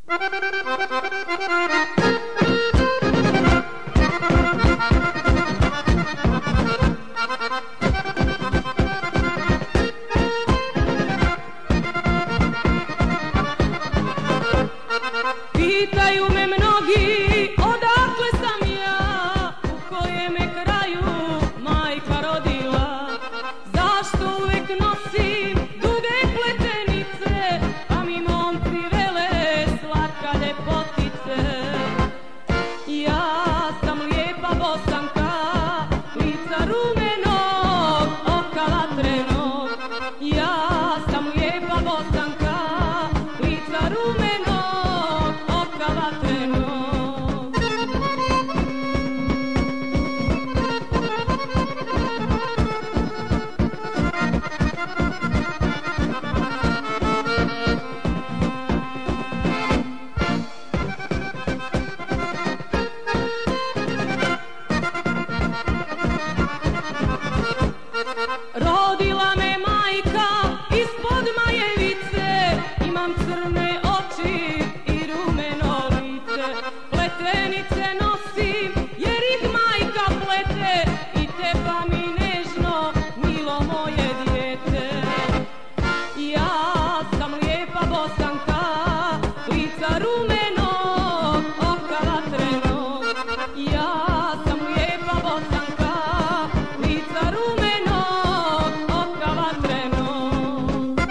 Pitaju me mnogi odakle sam ja, u kojem je kraju majka rodila. Zašto uvek nosim duge pletenice, a mi momci vele slatka ljepotice. Ja sam lijepa Bosanka, lica rumenog, oka vatrenog. Ja sam lijepa Bosanka, lica rumenog, oka vatrenog. Rodila me majka ispod Majevice, imam crne oči i rumeno lice. Pletenice nosim jer ih majka plete i tepa mi nežno, milo moje dijete. Ja sam lijepa Bosanka, lica rumenog, oka vatrenog. Ja sam lijepa Bosanka, lica rumenog, oka vatrenog.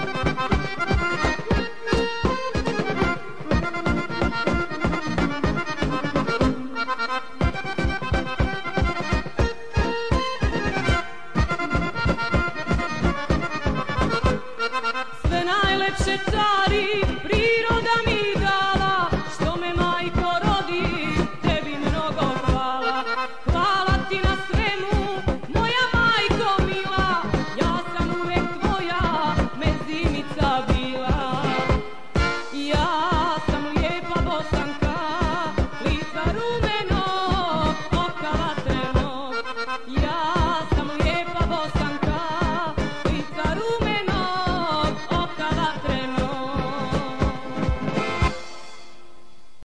Sve najlepše cari priroda mi dala, što me majko rodi, tebi mnogo hvala. Hvala ti na sve